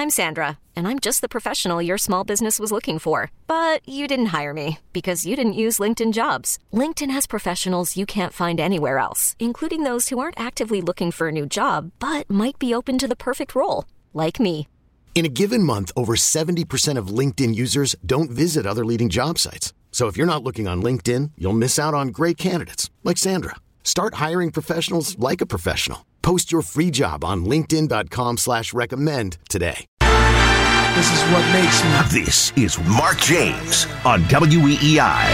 I'm Sandra, and I'm just the professional your small business was looking for. But you didn't hire me because you didn't use LinkedIn Jobs. LinkedIn has professionals you can't find anywhere else, including those who aren't actively looking for a new job, but might be open to the perfect role, like me. In a given month, over 70% of LinkedIn users don't visit other leading job sites. So if you're not looking on LinkedIn, you'll miss out on great candidates like Sandra. Start hiring professionals like a professional. Post your free job on linkedin.com/recommend today. This is what makes me. This is Mark James on WEEI.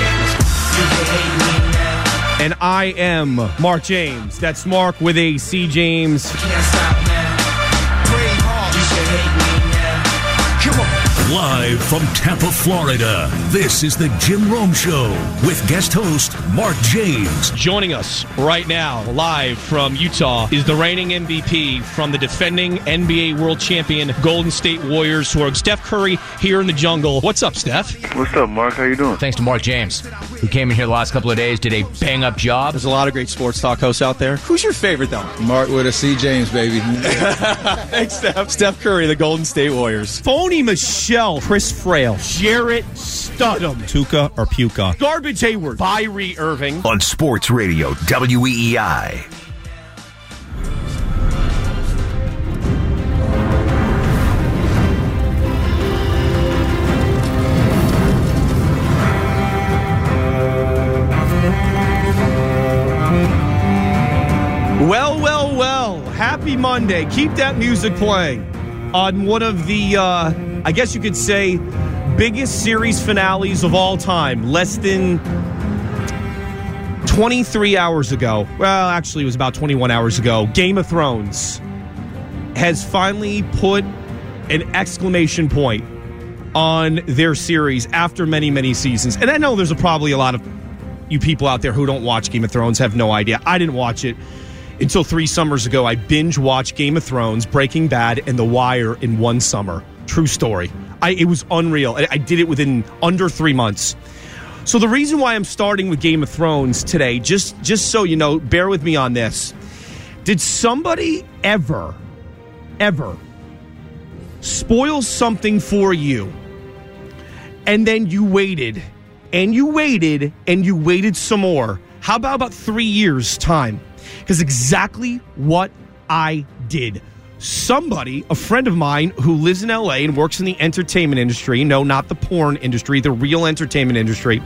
And I am Mark James. That's Mark with a C. James. Can't stop now. Pray hard. You should hate me now. Come on. Live from Tampa, Florida, this is the Jim Rome Show with guest host Mark James. Joining us right now, live from Utah, is the reigning MVP from the defending NBA World Champion Golden State Warriors, who are Steph Curry here in the jungle. What's up, Steph? What's up, Mark? How you doing? Thanks to Mark James, who came in here the last couple of days, did a bang-up job. There's a lot of great sports talk hosts out there. Who's your favorite, though? Mark with a C. James, baby. Thanks, Steph. Steph Curry, the Golden State Warriors. Phony Michelle, Chris Frail, Jarrett Studham, Tuca or Puka. Garbage Hayward, Kyrie Irving. On Sports Radio WEEI. Well. Happy Monday. Keep that music playing on one of the, I guess you could say, biggest series finales of all time. Less than 23 hours ago. Well, actually, it was about 21 hours ago. Game of Thrones has finally put an exclamation point on their series after many, many seasons. And I know there's probably a lot of you people out there who don't watch Game of Thrones, have no idea. I didn't watch it until 3 summers ago. I binge-watched Game of Thrones, Breaking Bad, and The Wire in one summer. True story. It was unreal. I did it within under 3 months. So the reason why I'm starting with Game of Thrones today, just so you know, bear with me on this. Did somebody ever spoil something for you, and then you waited, and you waited, and you waited some more? How about 3 years' time? Because exactly what I did. Somebody, a friend of mine who lives in LA and works in the entertainment industry, no, not the porn industry, the real entertainment industry,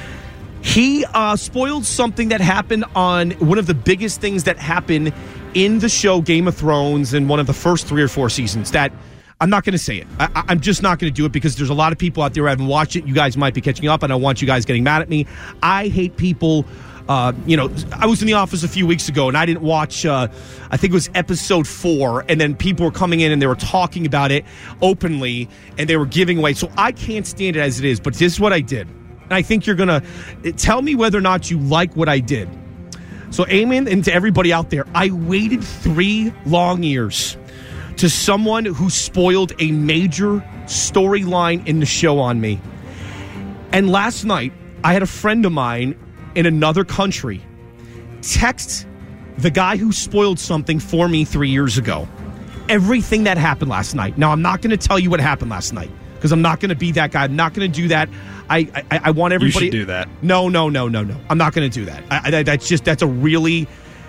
he spoiled something that happened on one of the biggest things that happened in the show Game of Thrones in one of the first 3 or 4 seasons. That I'm not going to say it. I'm just not going to do it because there's a lot of people out there who haven't watched it. You guys might be catching up, and I want you guys getting mad at me. I hate people. I was in the office a few weeks ago, and I didn't watch, I think it was episode 4, and then people were coming in, and they were talking about it openly, and they were giving away. So I can't stand it as it is, but this is what I did. And I think you're going to tell me whether or not you like what I did. So, amen, and to everybody out there, I waited 3 long years to someone who spoiled a major storyline in the show on me. And last night, I had a friend of mine in another country text the guy who spoiled something for me 3 years ago. Everything that happened last night. Now, I'm not going to tell you what happened last night because I'm not going to be that guy. I'm not going to do that. I want everybody. You should do that. No. I'm not going to do that. That's a really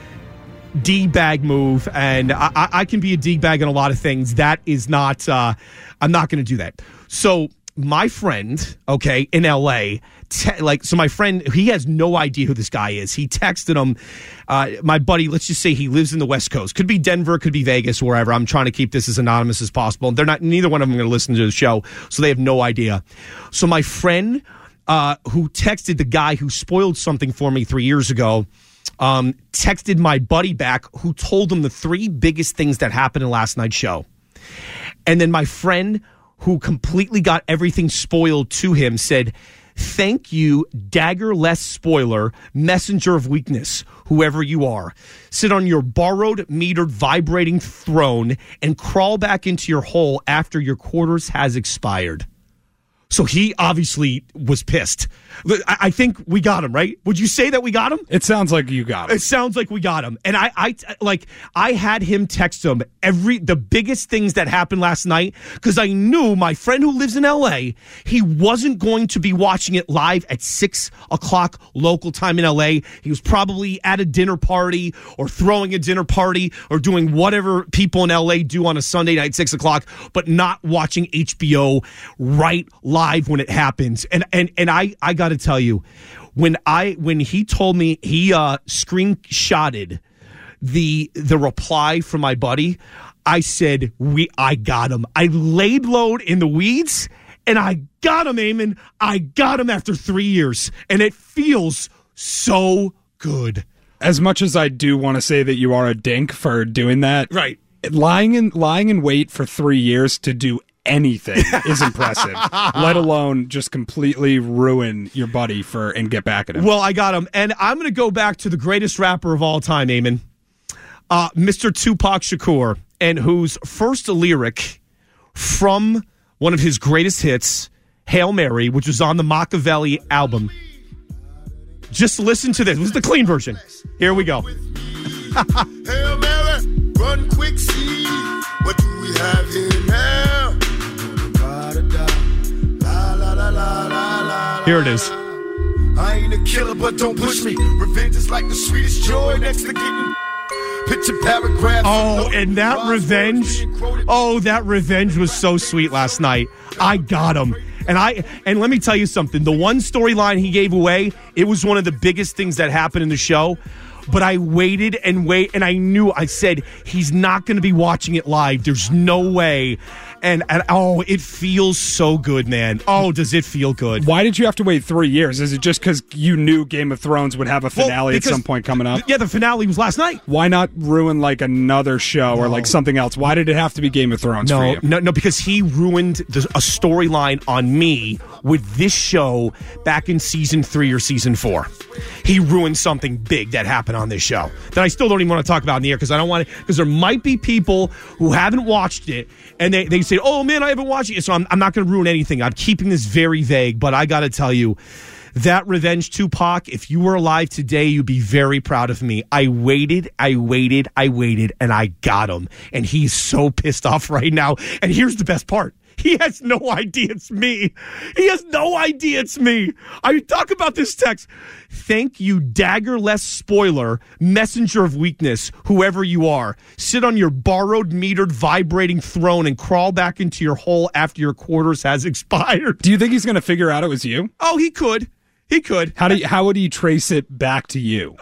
D-bag move, and I can be a D-bag in a lot of things. That is not. I'm not going to do that. So my friend, okay, in L.A., so my friend, he has no idea who this guy is. He texted him, my buddy, let's just say he lives in the West Coast. Could be Denver, could be Vegas, wherever. I'm trying to keep this as anonymous as possible. Neither one of them are going to listen to the show, so they have no idea. So my friend who texted the guy who spoiled something for me 3 years ago, texted my buddy back who told him the 3 biggest things that happened in last night's show. And then my friend who completely got everything spoiled to him said, "Thank you, dagger-less spoiler, messenger of weakness, whoever you are. Sit on your borrowed, metered, vibrating throne and crawl back into your hole after your quarters has expired." So he obviously was pissed. I think we got him, right? Would you say that we got him? It sounds like you got him. It sounds like we got him. And I had him text him the biggest things that happened last night, because I knew my friend who lives in LA, he wasn't going to be watching it live at 6 o'clock local time in LA. He was probably at a dinner party or throwing a dinner party or doing whatever people in LA do on a Sunday night, 6 o'clock, but not watching HBO right live when it happens. And I got to tell you, when he told me he screenshotted the reply from my buddy, I said, I got him. I laid low in the weeds, and I got him, Eamon. I got him after 3 years, and it feels so good. As much as I do want to say that you are a dink for doing that, right? Lying in wait for 3 years to do anything is impressive, let alone just completely ruin your buddy and get back at him. Well, I got him, and I'm going to go back to the greatest rapper of all time, Eamon, Mr. Tupac Shakur, and whose first lyric from one of his greatest hits, Hail Mary, which was on the Machiavelli album. Just listen to this. This is the clean version. Here we go. Hail Mary, run quick, see what do we have here now? Here it is. I ain't a killer, but don't push me. Revenge is like the sweetest joy next to getting picture paragraphs. Oh, and that revenge was so sweet last night. I got him. And let me tell you something. The one storyline he gave away, it was one of the biggest things that happened in the show. But I waited and I said, he's not going to be watching it live. There's no way. And it feels so good, man. Oh, does it feel good? Why did you have to wait 3 years? Is it just because you knew Game of Thrones would have a finale at some point coming up? Yeah, the finale was last night. Why not ruin like another show or like something else? Why did it have to be Game of Thrones for you? No, because he ruined a storyline on me with this show back in season 3 or season 4. He ruined something big that happened on this show that I still don't even want to talk about in the air because I don't want to, because there might be people who haven't watched it and they say, oh man, I haven't watched it, so I'm not going to ruin anything. I'm keeping this very vague, but I got to tell you, that revenge, Tupac, if you were alive today, you'd be very proud of me. I waited, and I got him. And he's so pissed off right now. And here's the best part. He has no idea it's me. He has no idea it's me. I talk about this text. Thank you, daggerless spoiler, messenger of weakness, whoever you are. Sit on your borrowed, metered, vibrating throne and crawl back into your hole after your quarters has expired. Do you think he's going to figure out it was you? Oh, he could. He could. How would he trace it back to you?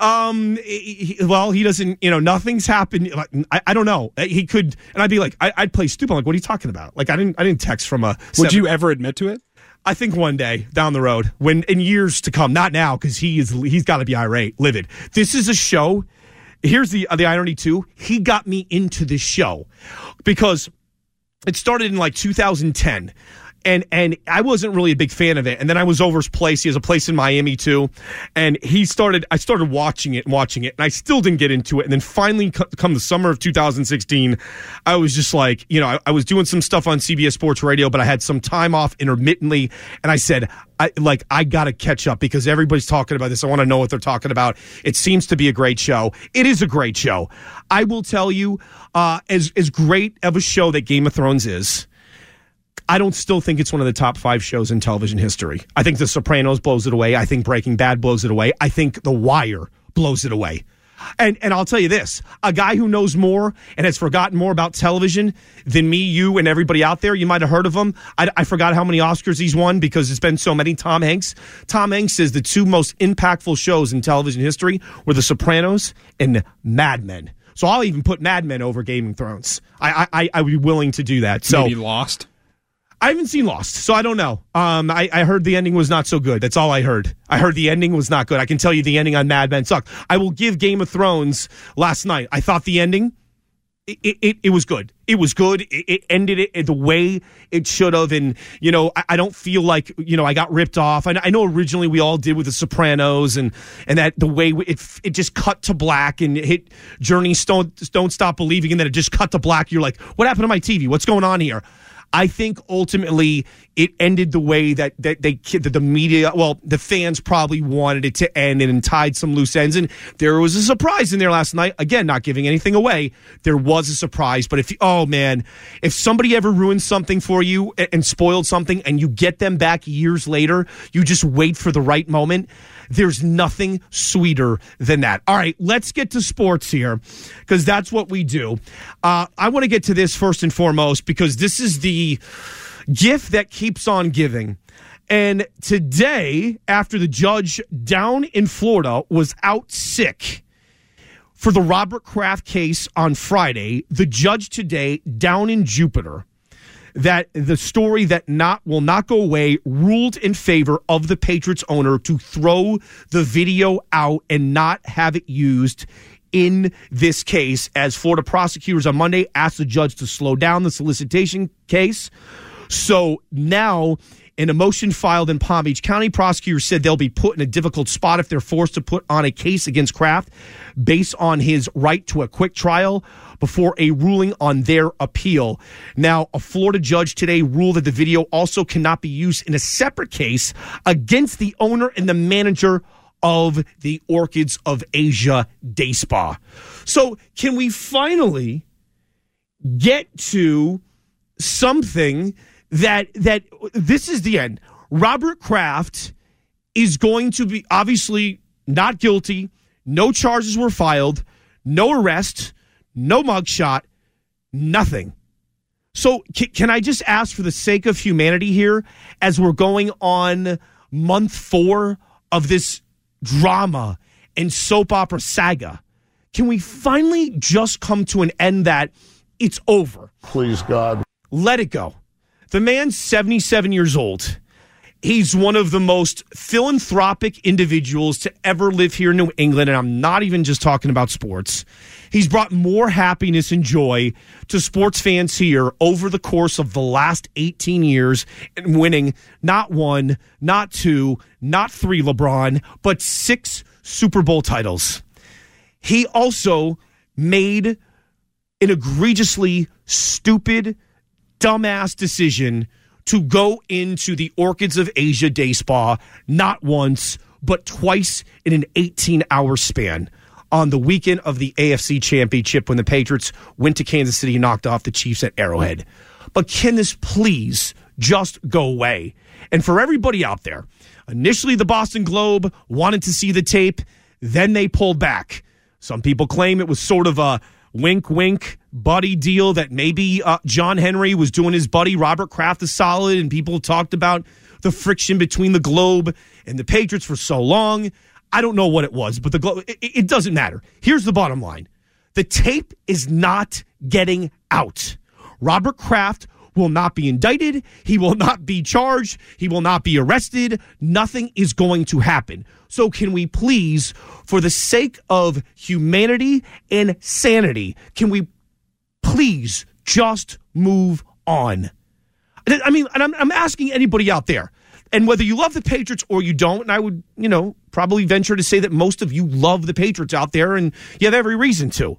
He doesn't, nothing's happened. I don't know. He could, and I'd be like, I'd play stupid. I'm like, what are you talking about? Like, I didn't text from a. Would you ever admit to it? I think one day down the road, when in years to come, not now, because he's got to be irate, livid. This is a show. Here's the irony too. He got me into this show because it started in like 2010. And I wasn't really a big fan of it. And then I was over his place. He has a place in Miami too. And I started watching it, and I still didn't get into it. And then finally, come the summer of 2016, I was just like, I was doing some stuff on CBS Sports Radio, but I had some time off intermittently. And I said, I got to catch up because everybody's talking about this. I want to know what they're talking about. It seems to be a great show. It is a great show. I will tell you, as great of a show that Game of Thrones is, I don't still think it's one of the top 5 shows in television history. I think The Sopranos blows it away. I think Breaking Bad blows it away. I think The Wire blows it away. And I'll tell you this, a guy who knows more and has forgotten more about television than me, you, and everybody out there, you might have heard of him. I forgot how many Oscars he's won because it's been so many. Tom Hanks. Tom Hanks says the 2 most impactful shows in television history were The Sopranos and Mad Men. So I'll even put Mad Men over Game of Thrones. I would be willing to do that. So maybe Lost? I haven't seen Lost, so I don't know. I heard the ending was not so good. That's all I heard. I heard the ending was not good. I can tell you the ending on Mad Men sucked. I will give Game of Thrones last night. I thought the ending, it was good. It was good. It ended it the way it should have. And, I don't feel like, I got ripped off. I know originally we all did with The Sopranos and that the way it just cut to black and it hit Journey Don't Stop Believing, and then it just cut to black. You're like, what happened to my TV? What's going on here? I think ultimately it ended the way that the media, well, the fans probably wanted it to end and tied some loose ends. And there was a surprise in there last night. Again, not giving anything away. There was a surprise. But if somebody ever ruined something for you and spoiled something and you get them back years later, you just wait for the right moment. There's nothing sweeter than that. All right, let's get to sports here because that's what we do. I want to get to this first and foremost because this is the gift that keeps on giving. And today, after the judge down in Florida was out sick for the Robert Kraft case on Friday, the judge today down in Jupiter, that the story that will not go away, ruled in favor of the Patriots owner to throw the video out and not have it used in this case, as Florida prosecutors on Monday asked the judge to slow down the solicitation case. So now, in a motion filed in Palm Beach County, prosecutors said they'll be put in a difficult spot if they're forced to put on a case against Kraft based on his right to a quick trial before a ruling on their appeal. Now, a Florida judge today ruled that the video also cannot be used in a separate case against the owner and the manager of the Orchids of Asia Day Spa. So can we finally get to something that this is the end? Robert Kraft is going to be obviously not guilty. No charges were filed. No arrest. No mugshot, nothing. So can I just ask for the sake of humanity here, as we're going on month 4 of this drama and soap opera saga, can we finally just come to an end that it's over? Please, God. Let it go. The man's 77 years old. He's one of the most philanthropic individuals to ever live here in New England, and I'm not even just talking about sports. He's brought more happiness and joy to sports fans here over the course of the last 18 years, and winning not 1, not 2, not 3 LeBron, but 6 Super Bowl titles. He also made an egregiously stupid, dumbass decision to go into the Orchids of Asia Day Spa not once, but twice in an 18-hour span on the weekend of the AFC Championship when the Patriots went to Kansas City and knocked off the Chiefs at Arrowhead. But can this please just go away? And for everybody out there, initially the Boston Globe wanted to see the tape, then they pulled back. Some people claim it was sort of a wink-wink buddy deal that maybe John Henry was doing his buddy Robert Kraft a solid, and people talked about the friction between the Globe and the Patriots for so long. I don't know what it was, but the Globe, it doesn't matter. Here's the bottom line. The tape is not getting out. Robert Kraft will not be indicted. He will not be charged. He will not be arrested. Nothing is going to happen. So can we please, for the sake of humanity and sanity, can we please just move on? I mean, and I'm asking anybody out there, and whether you love the Patriots or you don't, and I would, probably venture to say that most of you love the Patriots out there, and you have every reason to.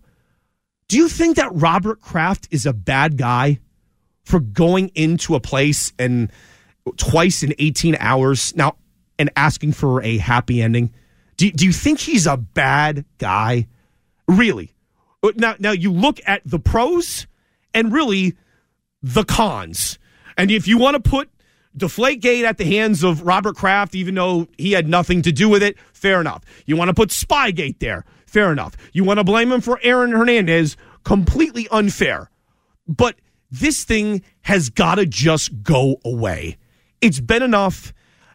Do you think that Robert Kraft is a bad guy for going into a place and twice in 18 hours now and asking for a happy ending? Do you think he's a bad guy? Really? Now you look at the pros and really the cons. And if you want to put Deflategate at the hands of Robert Kraft, even though he had nothing to do with it, fair enough. You want to put Spygate there, fair enough. You want to blame him for Aaron Hernandez, completely unfair. But this thing has got to just go away. It's been enough.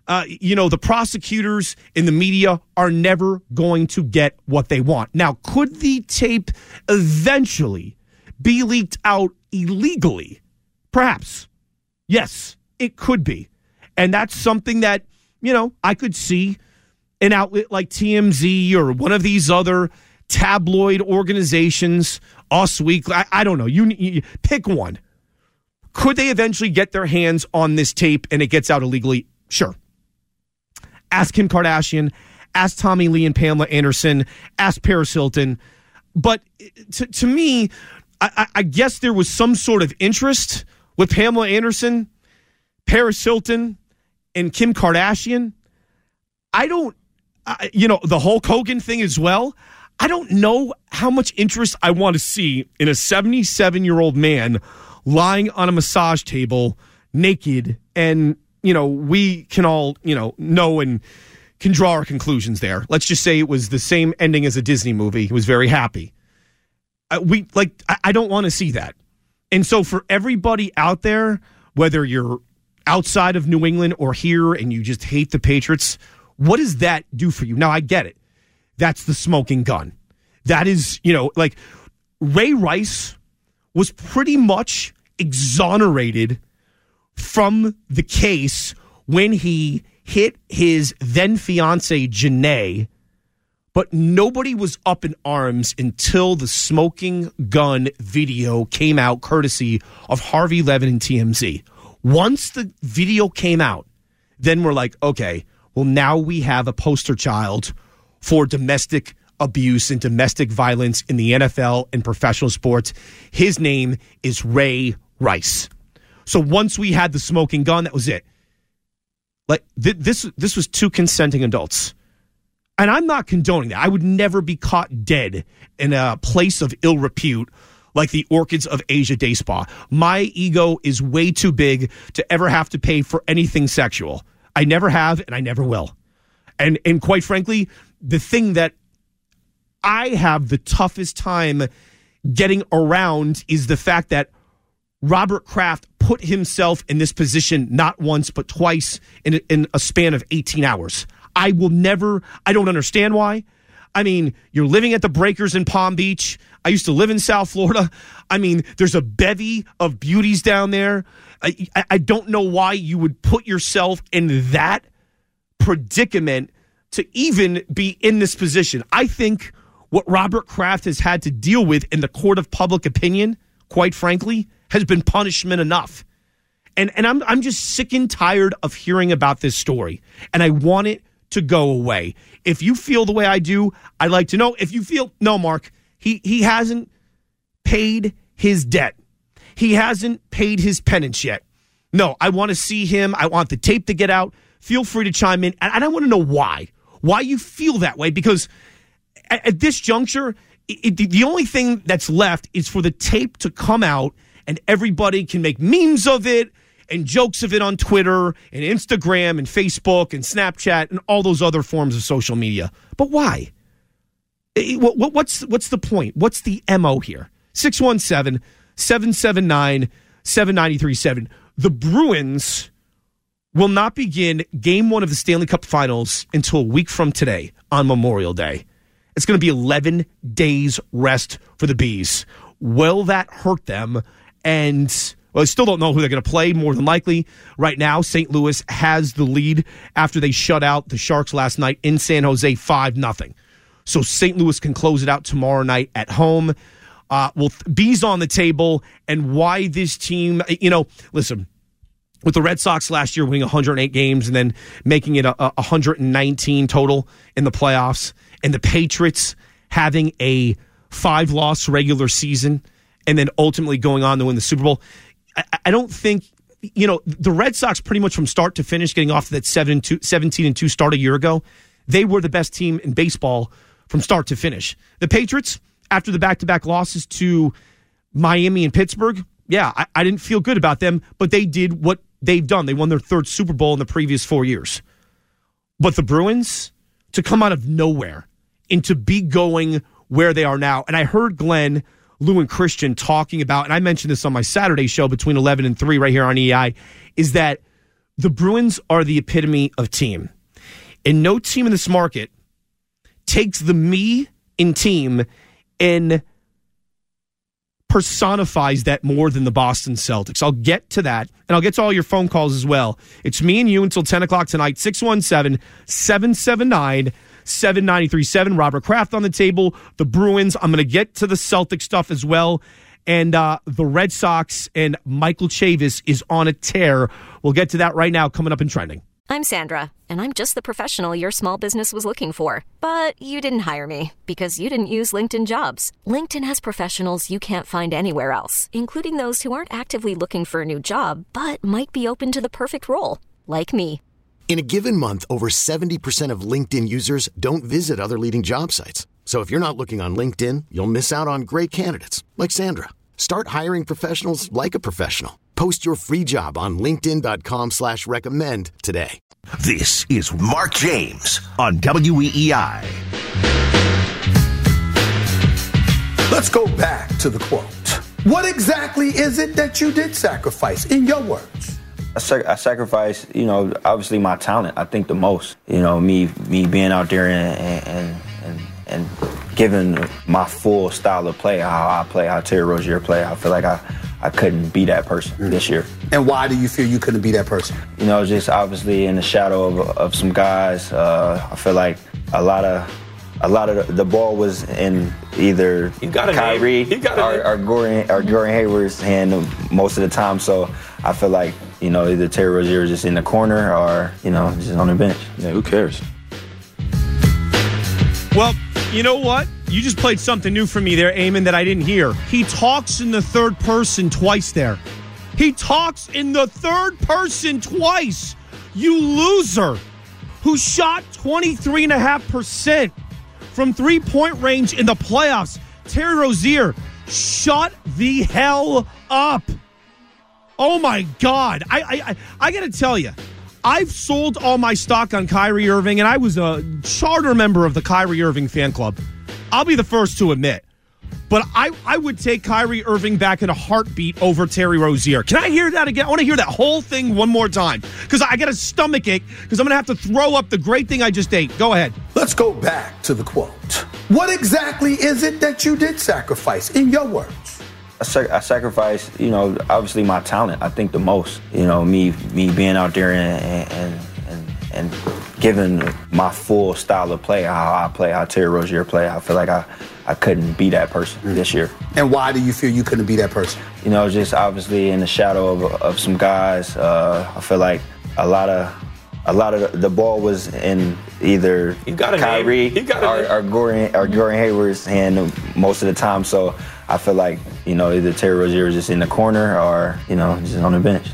The prosecutors in the media are never going to get what they want. Now, could the tape eventually be leaked out illegally? Perhaps. Yes, it could be. And that's something that, I could see an outlet like TMZ or one of these other tabloid organizations, Us Weekly, I don't know. You pick one. Could they eventually get their hands on this tape and it gets out illegally? Sure. Ask Kim Kardashian, ask Tommy Lee and Pamela Anderson, ask Paris Hilton. But to me, I guess there was some sort of interest, with Pamela Anderson, Paris Hilton, and Kim Kardashian. The Hulk Hogan thing as well. I don't know how much interest I want to see in a 77-year-old man lying on a massage table naked. And, we can all, know and can draw our conclusions there. Let's just say it was the same ending as a Disney movie. He was very happy. I don't want to see that. And so for everybody out there, whether you're outside of New England or here and you just hate the Patriots, what does that do for you? Now, I get it. That's the smoking gun. That is, Ray Rice was pretty much exonerated from the case when he hit his then fiancee, Janae, but nobody was up in arms until the smoking gun video came out, courtesy of Harvey Levin and TMZ. Once the video came out, then we're like, okay, well, now we have a poster child for domestic abuse and domestic violence in the NFL and professional sports. His name is Ray Rice. So once we had the smoking gun, that was it. This was two consenting adults. And I'm not condoning that. I would never be caught dead in a place of ill repute like the Orchids of Asia Day Spa. My ego is way too big to ever have to pay for anything sexual. I never have, and I never will. And quite frankly, the thing that I have the toughest time getting around is the fact that Robert Kraft put himself in this position not once but twice in a span of 18 hours. I don't understand why. I mean, you're living at the Breakers in Palm Beach. I used to live in South Florida. I mean, there's a bevy of beauties down there. I don't know why you would put yourself in that predicament to even be in this position. I think what Robert Kraft has had to deal with in the court of public opinion, quite frankly, has been punishment enough. And I'm just sick and tired of hearing about this story. And I want it to go away. If you feel the way I do, I'd like to know. If you feel, no, Mark, he hasn't paid his debt. He hasn't paid his penance yet. No, I want to see him. I want the tape to get out. Feel free to chime in. And I want to know why you feel that way. Because at this juncture, the only thing that's left is for the tape to come out and everybody can make memes of it and jokes of it on Twitter and Instagram and Facebook and Snapchat and all those other forms of social media. But why? What's the point? What's the MO here? 617-779-7937. The Bruins will not begin Game 1 of the Stanley Cup Finals until a week from today on Memorial Day. It's going to be 11 days rest for the Bees. Will that hurt them? And, well, I still don't know who they're going to play, more than likely. Right now, St. Louis has the lead after they shut out the Sharks last night in San Jose 5-0. So St. Louis can close it out tomorrow night at home. Bees on the table, and why this team, listen, with the Red Sox last year winning 108 games and then making it a 119 total in the playoffs, and the Patriots having a 5-loss regular season and then ultimately going on to win the Super Bowl, I don't think, the Red Sox pretty much from start to finish, getting off to that 17-2 start a year ago, they were the best team in baseball from start to finish. The Patriots, after the back-to-back losses to Miami and Pittsburgh, I didn't feel good about them, but they did what they've done. They won their third Super Bowl in the previous 4 years. But the Bruins, to come out of nowhere and to be going where they are now, and I heard Glenn, Lou, and Christian talking about, and I mentioned this on my Saturday show between 11 and 3 right here on EI, is that the Bruins are the epitome of team. And no team in this market takes the me in team and personifies that more than the Boston Celtics. I'll get to that, and I'll get to all your phone calls as well. It's me and you until 10 o'clock tonight, 617-779-7937. Robert Kraft on the table, the Bruins. I'm going to get to the Celtic stuff as well. And the Red Sox and Michael Chavis is on a tear. We'll get to that right now, coming up in Trending. I'm Sandra, and I'm just the professional your small business was looking for. But you didn't hire me because you didn't use LinkedIn Jobs. LinkedIn has professionals you can't find anywhere else, including those who aren't actively looking for a new job, but might be open to the perfect role, like me. In a given month, over 70% of LinkedIn users don't visit other leading job sites. So if you're not looking on LinkedIn, you'll miss out on great candidates like Sandra. Start hiring professionals like a professional. Post your free job on linkedin.com/recommend today. This is Mark James on WEEI. Let's go back to the quote. What exactly is it that you did sacrifice, in your words? I sacrificed, obviously my talent. I think the most, me being out there and giving my full style of play, how I play, how Terry Rozier play. I feel like I couldn't be that person this year. And why do you feel you couldn't be that person? Just obviously in the shadow of some guys. I feel like a lot of the ball was in either Kyrie or Gordon Hayward's hand most of the time. So I feel like, either Terry Rozier is just in the corner or, just on the bench. Yeah, who cares? Well, you know what? You just played something new for me there, Eamon, that I didn't hear. He talks in the third person twice there. He talks in the third person twice. You loser who shot 23.5% from three-point range in the playoffs. Terry Rozier, shut the hell up. Oh, my God. I got to tell you, I've sold all my stock on Kyrie Irving, and I was a charter member of the Kyrie Irving fan club. I'll be the first to admit. But I would take Kyrie Irving back in a heartbeat over Terry Rozier. Can I hear that again? I want to hear that whole thing one more time because I got a stomach ache because I'm going to have to throw up the great thing I just ate. Go ahead. Let's go back to the quote. What exactly is it that you did sacrifice, in your words? I sacrificed, obviously my talent. I think the most, me being out there and giving my full style of play, how I play, how Terry Rozier play. I feel like I couldn't be that person this year. And why do you feel you couldn't be that person? Just obviously in the shadow of some guys. I feel like a lot of the ball was in either Kyrie or Gordon Hayward's hand most of the time. So I feel like, either Terry Rozier is just in the corner or, just on the bench.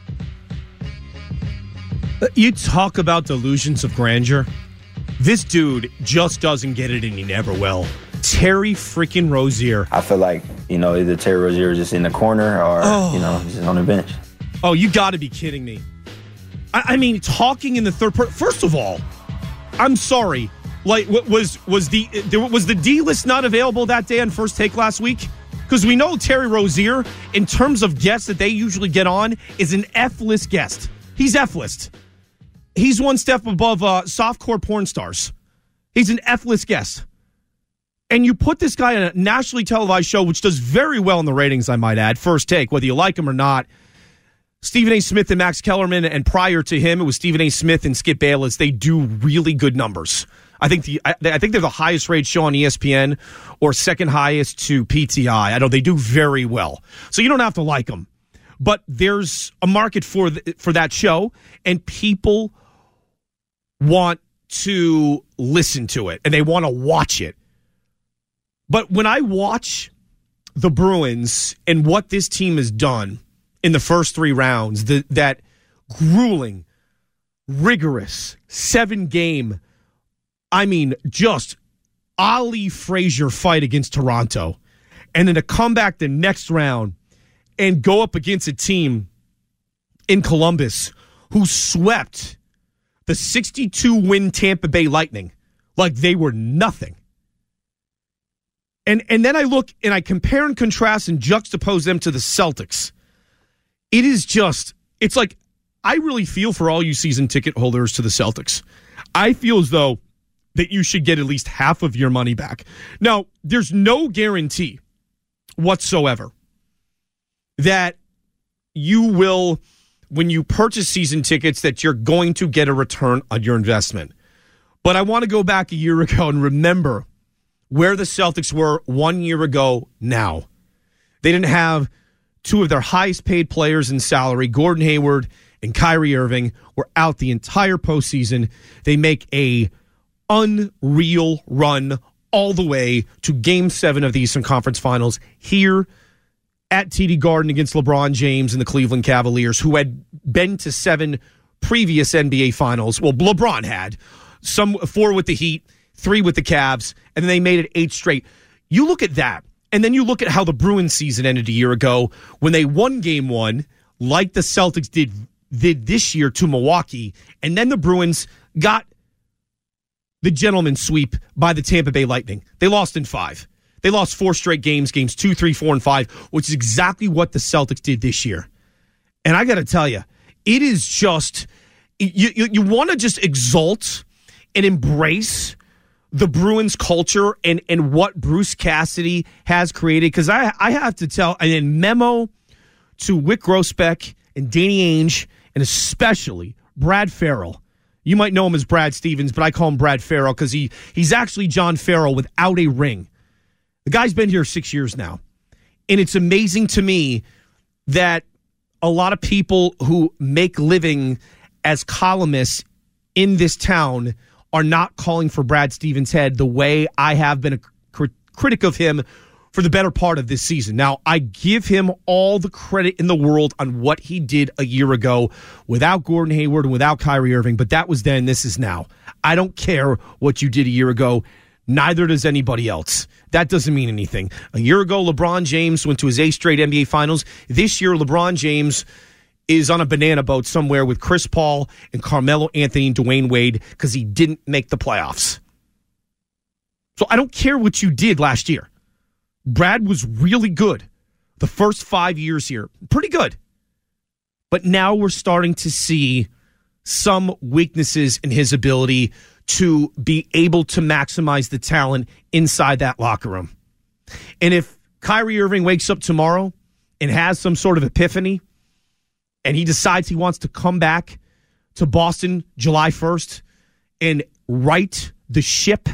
You talk about delusions of grandeur. This dude just doesn't get it, and he never will. Terry freaking Rozier. I feel like, either Terry Rozier is just in the corner or, just on the bench. Oh, you got to be kidding me. I mean, talking in the third person. First of all, I'm sorry. Like, was the D list not available that day on First Take last week? Because we know Terry Rozier, in terms of guests that they usually get on, is an F-list guest. He's F-list. He's one step above softcore porn stars. He's an F-list guest. And you put this guy on a nationally televised show, which does very well in the ratings, I might add, First Take, whether you like him or not. Stephen A. Smith and Max Kellerman, and prior to him, it was Stephen A. Smith and Skip Bayless. They do really good numbers. I think they're the highest rated show on ESPN or second highest to PTI. I know they do very well. So you don't have to like them. But there's a market for that show, and people want to listen to it, and they want to watch it. But when I watch the Bruins and what this team has done in the first three rounds, that grueling, rigorous 7-game, just Ali Frazier fight against Toronto, and then to come back the next round and go up against a team in Columbus who swept the 62-win Tampa Bay Lightning like they were nothing. And then I look and I compare and contrast and juxtapose them to the Celtics. It is just, it's like, I really feel for all you season ticket holders to the Celtics. I feel as though that you should get at least half of your money back. Now, there's no guarantee whatsoever that you will, when you purchase season tickets, that you're going to get a return on your investment. But I want to go back a year ago and remember where the Celtics were 1 year ago now. They didn't have two of their highest paid players in salary, Gordon Hayward and Kyrie Irving were out the entire postseason. They make a unreal run all the way to Game 7 of the Eastern Conference Finals here at TD Garden against LeBron James and the Cleveland Cavaliers, who had been to 7 previous NBA Finals. Well, LeBron had 4 with the Heat, 3 with the Cavs, and then they made it 8 straight. You look at that, and then you look at how the Bruins season ended a year ago when they won Game 1, like the Celtics did this year to Milwaukee, and then the Bruins got the gentleman's sweep by the Tampa Bay Lightning. They lost in 5. They lost 4 straight games 2, 3, 4, and 5, which is exactly what the Celtics did this year. And I got to tell you, it is just, you want to just exalt and embrace the Bruins culture and what Bruce Cassidy has created. Because I have to tell, and in memo to Wyc Grousbeck and Danny Ainge, and especially Brad Farrell. You might know him as Brad Stevens, but I call him Brad Farrell because he's actually John Farrell without a ring. The guy's been here 6 years now. And it's amazing to me that a lot of people who make living as columnists in this town are not calling for Brad Stevens' head the way I have been a critic of him for the better part of this season. Now, I give him all the credit in the world on what he did a year ago without Gordon Hayward and without Kyrie Irving, but that was then, this is now. I don't care what you did a year ago. Neither does anybody else. That doesn't mean anything. A year ago, LeBron James went to his 8th straight NBA Finals. This year, LeBron James is on a banana boat somewhere with Chris Paul and Carmelo Anthony and Dwayne Wade because he didn't make the playoffs. So I don't care what you did last year. Brad was really good the first 5 years here. Pretty good. But now we're starting to see some weaknesses in his ability to be able to maximize the talent inside that locker room. And if Kyrie Irving wakes up tomorrow and has some sort of epiphany and he decides he wants to come back to Boston July 1st and right the ship,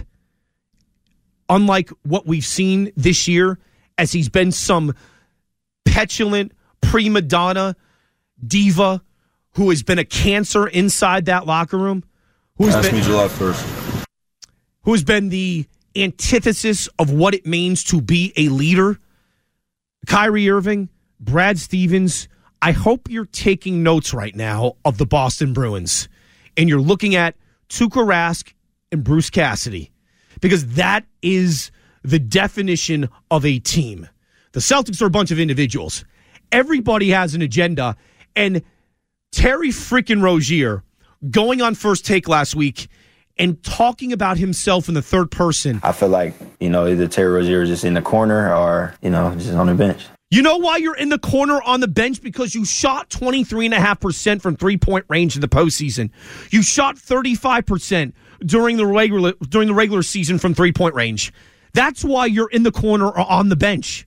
unlike what we've seen this year, as he's been some petulant prima donna diva who has been a cancer inside that locker room. Ask me July 1st. Who has been the antithesis of what it means to be a leader. Kyrie Irving, Brad Stevens, I hope you're taking notes right now of the Boston Bruins. And you're looking at Tuukka Rask and Bruce Cassidy. Because that is the definition of a team. The Celtics are a bunch of individuals. Everybody has an agenda. And Terry freaking Rozier going on First Take last week and talking about himself in the third person. I feel like, either Terry Rozier is just in the corner or, just on the bench. You know why you're in the corner on the bench? Because you shot 23.5% from three-point range in the postseason. You shot 35% during the regular season from three-point range. That's why you're in the corner or on the bench.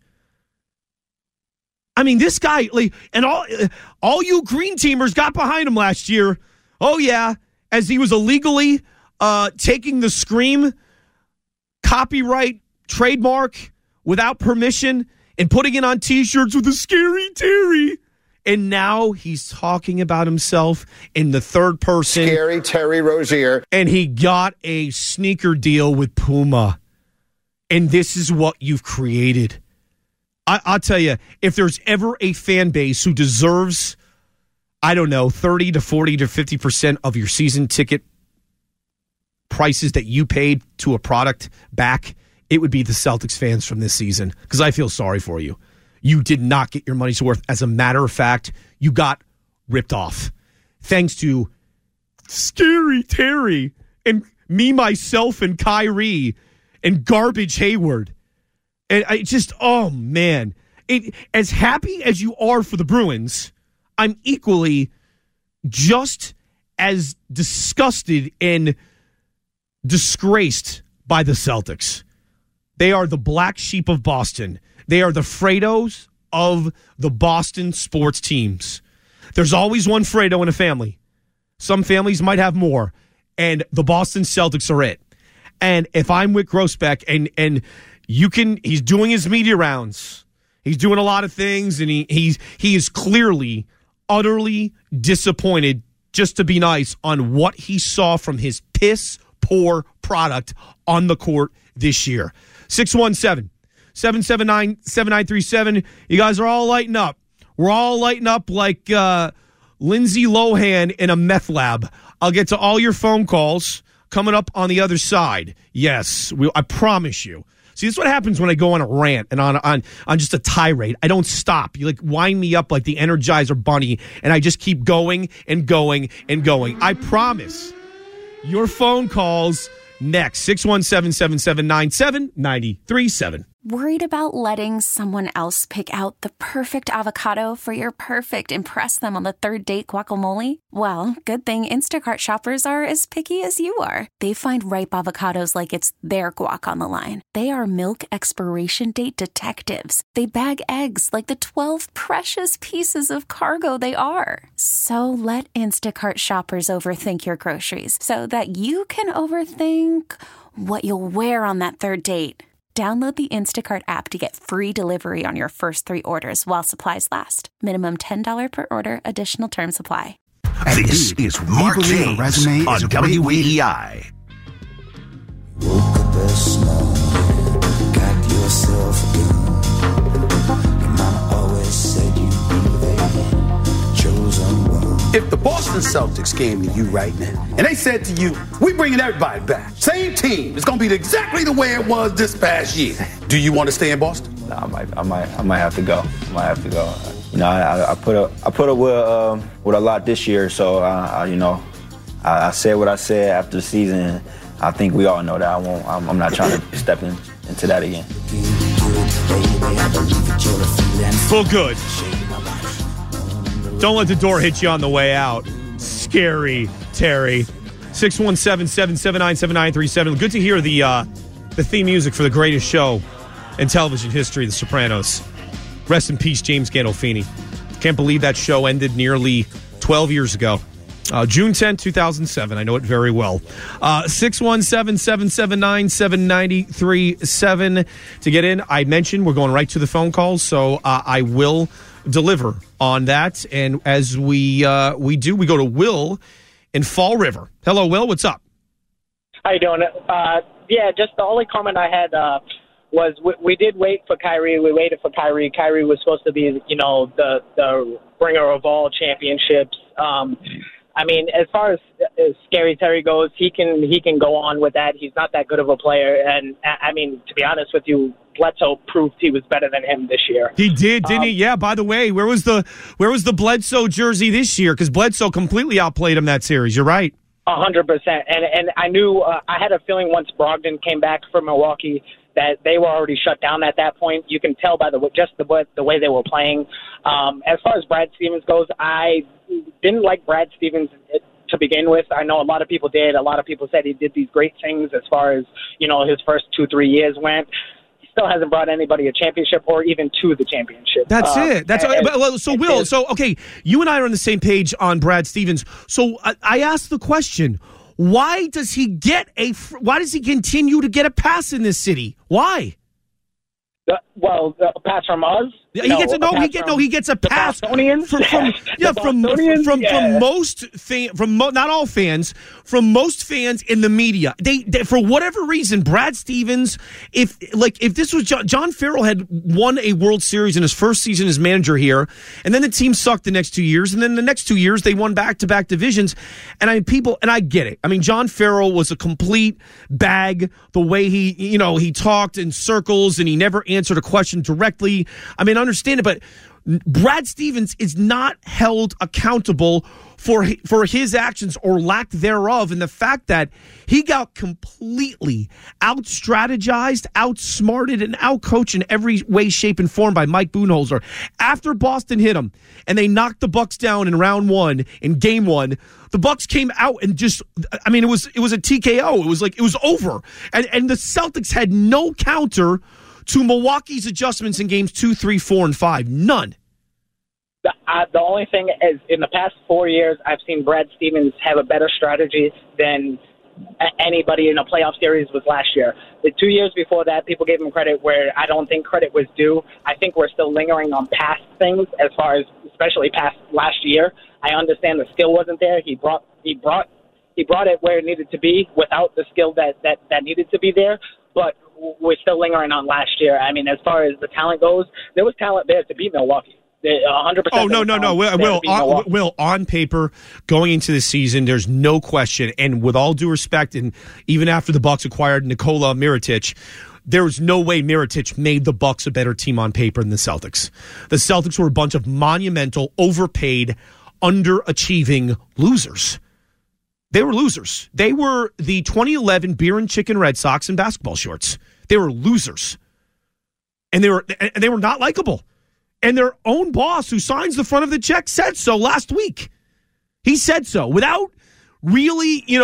I mean, this guy, and all you green teamers got behind him last year. Oh, yeah, as he was illegally taking the Scream copyright trademark without permission and putting it on T-shirts with a Scary Terry. And now he's talking about himself in the third person. Scary Terry Rozier. And he got a sneaker deal with Puma. And this is what you've created. I'll tell you, if there's ever a fan base who deserves, 30 to 40 to 50% of your season ticket prices that you paid to a product back, it would be the Celtics fans from this season, because I feel sorry for you. You did not get your money's worth. As a matter of fact, you got ripped off. Thanks to Scary Terry and me, myself, and Kyrie and Garbage Hayward. And I just, oh, man. As happy as you are for the Bruins, I'm equally just as disgusted and disgraced by the Celtics. They are the black sheep of Boston. They are the Fredos of the Boston sports teams. There's always one Fredo in a family. Some families might have more. And the Boston Celtics are it. And if I'm Wyc Grousbeck and he's doing his media rounds. He's doing a lot of things, and he is clearly utterly disappointed, just to be nice, on what he saw from his piss-poor product on the court this year. 617-779-7937. You guys are all lighting up. We're all lighting up like Lindsay Lohan in a meth lab. I'll get to all your phone calls coming up on the other side. Yes, I promise you. See, this is what happens when I go on a rant and on just a tirade. I don't stop. You like wind me up like the Energizer Bunny, and I just keep going and going and going. I promise. Your phone calls next. 617-779-7937. Worried about letting someone else pick out the perfect avocado for your perfect impress them on the third date guacamole? Well, good thing Instacart shoppers are as picky as you are. They find ripe avocados like it's their guac on the line. They are milk expiration date detectives. They bag eggs like the 12 precious pieces of cargo they are. So let Instacart shoppers overthink your groceries so that you can overthink what you'll wear on that third date. Download the Instacart app to get free delivery on your first 3 orders while supplies last. Minimum $10 per order. Additional terms apply. This is Mark James on WEEI. Woke up this morning, got yourself a gun. Your mama always said you'd be the chosen one. If the Boston Celtics came to you right now and they said to you, we're bringing everybody back, same team, it's going to be exactly the way it was this past year, do you want to stay in Boston? No, I might have to go. You know, I put up with a lot this year, so I said what I said after the season. I think we all know that I'm not trying to step into that again. Well, good. Don't let the door hit you on the way out. Scary, Terry. 617-779-7937. Good to hear the theme music for the greatest show in television history, The Sopranos. Rest in peace, James Gandolfini. Can't believe that show ended nearly 12 years ago. June 10, 2007. I know it very well. 617-779-7937 to get in. I mentioned we're going right to the phone calls, so I will deliver on that. And as we do, we go to Will in Fall River. Hello, Will. What's up? How you doing? Yeah, just the only comment I had was we did wait for Kyrie. We waited for Kyrie. Kyrie was supposed to be, the bringer of all championships. I mean, as far as Scary Terry goes, he can go on with that. He's not that good of a player. And, I mean, to be honest with you, Bledsoe proved he was better than him this year. He did, didn't he? Yeah, by the way, where was the Bledsoe jersey this year? Because Bledsoe completely outplayed him that series. You're right. 100%. And I knew I had a feeling once Brogdon came back from Milwaukee that they were already shut down at that point. You can tell by the way they were playing. As far as Brad Stevens goes, I didn't like Brad Stevens to begin with. I know a lot of people did. A lot of people said he did these great things as far as, his first 2-3 years went. He still hasn't brought anybody a championship or even to the championship. That's it. So Will, okay, you and I are on the same page on Brad Stevens. So I asked the question, why does he continue to get a pass in this city? Why? A pass from us? He gets a pass from not all fans, from most fans in the media. They for whatever reason, Brad Stevens, if this was John Farrell had won a World Series in his first season as manager here, and then the team sucked the next 2 years, and then the next 2 years they won back-to-back divisions. And I get it. I mean, John Farrell was a complete bag. The way he talked in circles and he never answered a question directly. I mean, I understand it, but Brad Stevens is not held accountable for his actions or lack thereof, and the fact that he got completely out-strategized, outsmarted, and out-coached in every way, shape, and form by Mike Budenholzer. After Boston hit him and they knocked the Bucks down in round 1, in game 1, the Bucks came out and it was a TKO. It was over. And the Celtics had no counter to Milwaukee's adjustments in games 2, 3, 4, and 5. None. The only thing is, in the past 4 years, I've seen Brad Stevens have a better strategy than anybody in a playoff series was last year. The 2 years before that, people gave him credit where I don't think credit was due. I think we're still lingering on past things as far as, especially past last year. I understand the skill wasn't there. He brought it where it needed to be without the skill that needed to be there. But we're still lingering on last year. I mean, as far as the talent goes, there was talent there to beat Milwaukee. 100%. Oh, no. Will, on paper, going into the season, there's no question. And with all due respect, and even after the Bucks acquired Nikola Mirotic, there was no way Mirotic made the Bucks a better team on paper than the Celtics. The Celtics were a bunch of monumental, overpaid, underachieving losers. They were losers. They were the 2011 beer and chicken Red Sox in basketball shorts. They were losers. And they were not likable. And their own boss, who signs the front of the check, said so last week. He said so without really, he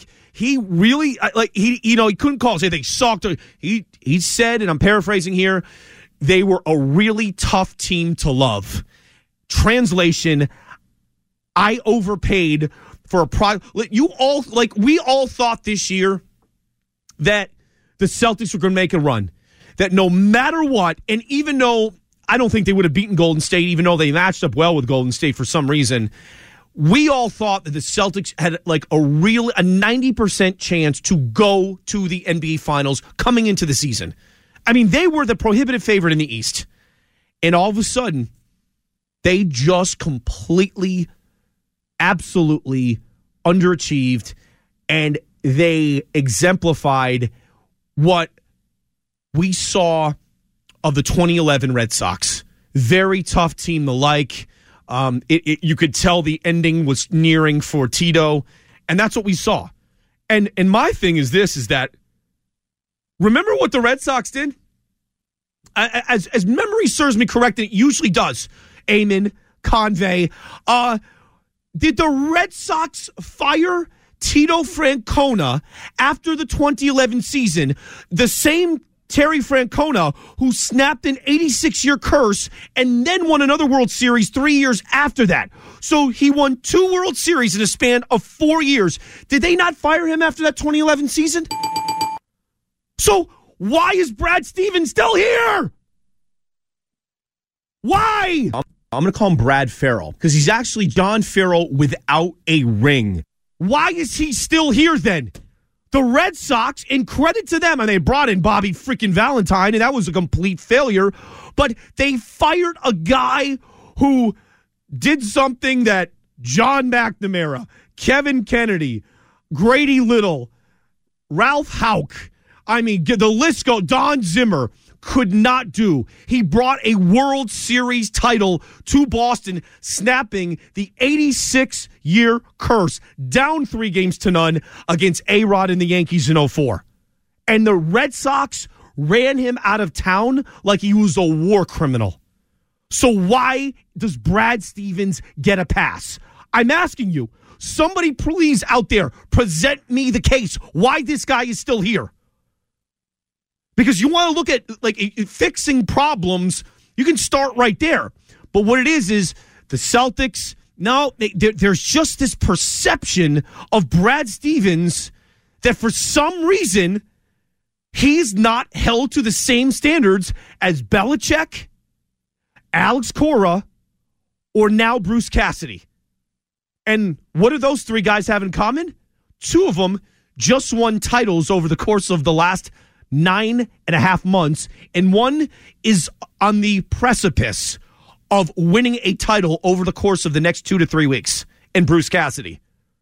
couldn't call and say they sucked. He said, and I'm paraphrasing here, they were a really tough team to love. Translation, I overpaid for a product. We all thought this year that the Celtics were going to make a run. That no matter what, and even though I don't think they would have beaten Golden State, even though they matched up well with Golden State for some reason, we all thought that the Celtics had a 90% chance to go to the NBA Finals coming into the season. I mean, they were the prohibitive favorite in the East. And all of a sudden, they just completely, absolutely underachieved, and they exemplified what we saw of the 2011 Red Sox. Very tough team to like. You could tell the ending was nearing for Tito, and that's what we saw. And my thing is this, is that, remember what the Red Sox did? As memory serves me correct, and it usually does, Eamon, Convey, did the Red Sox fire Tito Francona after the 2011 season, the same Terry Francona who snapped an 86-year curse and then won another World Series 3 years after that? So he won 2 World Series in a span of 4 years. Did they not fire him after that 2011 season? So why is Brad Stevens still here? Why? I'm going to call him Brad Farrell because he's actually John Farrell without a ring. Why is he still here then? The Red Sox, and credit to them, and they brought in Bobby freaking Valentine, and that was a complete failure, but they fired a guy who did something that John McNamara, Kevin Kennedy, Grady Little, Ralph Houck, the list goes, Don Zimmer, could not do. He brought a World Series title to Boston, snapping the 86-year curse, down 3-0 against A-Rod and the Yankees in 2004. And the Red Sox ran him out of town like he was a war criminal. So why does Brad Stevens get a pass? I'm asking you, somebody please out there present me the case why this guy is still here. Because you want to look at fixing problems, you can start right there. But what it is the Celtics, there's just this perception of Brad Stevens that for some reason he's not held to the same standards as Belichick, Alex Cora, or now Bruce Cassidy. And what do those 3 guys have in common? 2 of them just won titles over the course of the last 9.5 months, and one is on the precipice of winning a title over the course of the next 2 to 3 weeks, and Bruce Cassidy.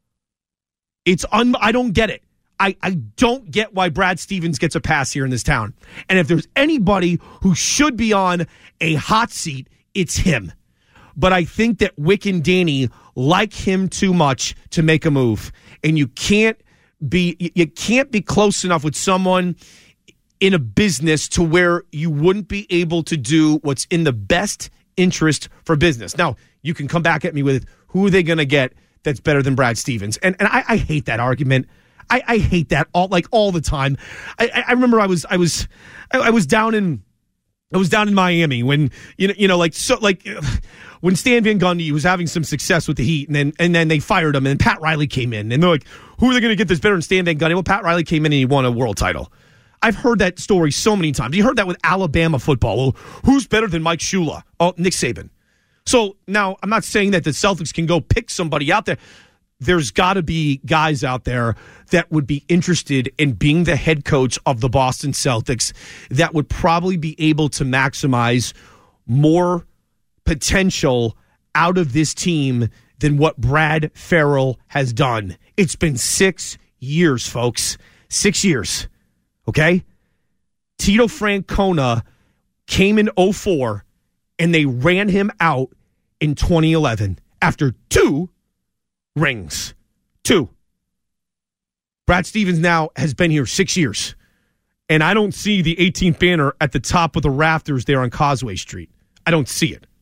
I don't get it. I don't get why Brad Stevens gets a pass here in this town. And if there's anybody who should be on a hot seat, it's him. But I think that Wick and Danny like him too much to make a move. And you can't be close enough with someone in a business to where you wouldn't be able to do what's in the best interest for business. Now, you can come back at me with who are they going to get that's better than Brad Stevens. And I hate that argument. I hate that all the time. I remember I was down in Miami when when Stan Van Gundy was having some success with the Heat, and then they fired him, and Pat Riley came in, and they're like, who are they going to get this better than Stan Van Gundy? Well, Pat Riley came in and he won a world title. I've heard that story so many times. You heard that with Alabama football. Well, who's better than Mike Shula? Oh, Nick Saban. So now I'm not saying that the Celtics can go pick somebody out there. There's got to be guys out there that would be interested in being the head coach of the Boston Celtics that would probably be able to maximize more potential out of this team than what Brad Farrell has done. It's been 6 years, folks. 6 years. Okay? Tito Francona came in 2004, and they ran him out in 2011 after 2 rings. 2. Brad Stevens now has been here 6 years, and I don't see the 18th banner at the top of the rafters there on Causeway Street. I don't see it.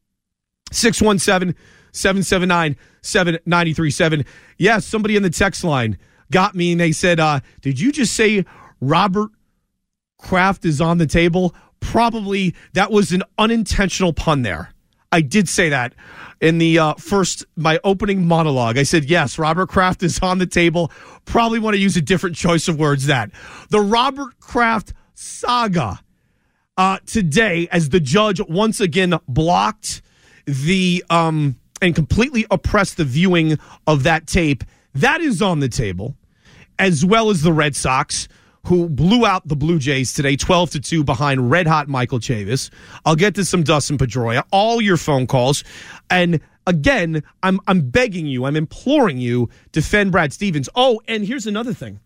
617-779-7937. Yes, somebody in the text line got me, and they said, did you just say Robert Kraft is on the table? Probably that was an unintentional pun there. I did say that in the my opening monologue. I said, yes, Robert Kraft is on the table. Probably want to use a different choice of words that. The Robert Kraft saga today, as the judge once again blocked the and completely oppressed the viewing of that tape. That is on the table, as well as the Red Sox, who blew out the Blue Jays today, 12-2 behind red-hot Michael Chavis. I'll get to some Dustin Pedroia, all your phone calls. And again, I'm begging you, I'm imploring you, defend Brad Stevens. Oh, and here's another thing.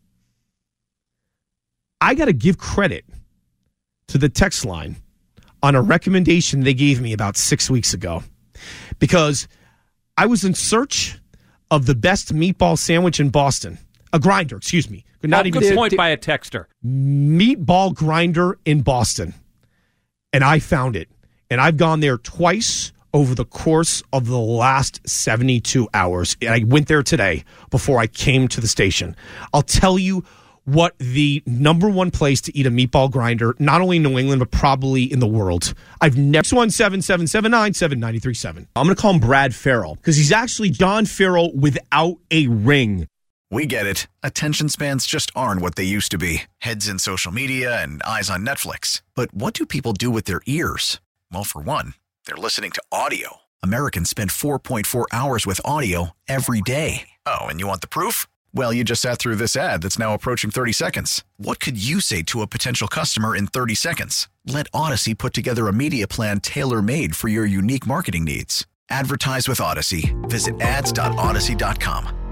I got to give credit to the text line on a recommendation they gave me about 6 weeks ago, because I was in search of the best meatball sandwich in Boston. A grinder, excuse me. Not even good point by a texter. Meatball grinder in Boston. And I found it. And I've gone there twice over the course of the last 72 hours. And I went there today before I came to the station. I'll tell you what the number one place to eat a meatball grinder, not only in New England, but probably in the world. I've never... 617-779-7937. I'm going to call him Brad Farrell, because he's actually John Farrell without a ring. We get it. Attention spans just aren't what they used to be. Heads in social media and eyes on Netflix. But what do people do with their ears? Well, for one, they're listening to audio. Americans spend 4.4 hours with audio every day. Oh, and you want the proof? Well, you just sat through this ad that's now approaching 30 seconds. What could you say to a potential customer in 30 seconds? Let Odyssey put together a media plan tailor-made for your unique marketing needs. Advertise with Odyssey. Visit ads.odyssey.com.